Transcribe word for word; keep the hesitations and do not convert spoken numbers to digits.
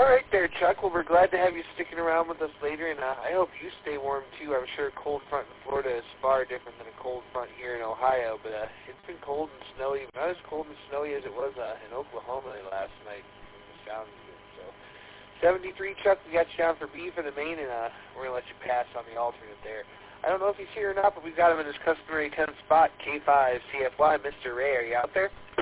right there, Chuck. Well, we're glad to have you sticking around with us later, and uh, I hope you stay warm, too. I'm sure a cold front in Florida is far different than a cold front here in Ohio, but uh, it's been cold and snowy, not as cold and snowy as it was uh, in Oklahoma last night. It sounds good. So, seventy-three, Chuck, we got you down for B for the main, and uh, we're going to let you pass on the alternate there. I don't know if he's here or not, but we've got him in his customary tenth spot, K five C F Y. Mister Ray, are you out there?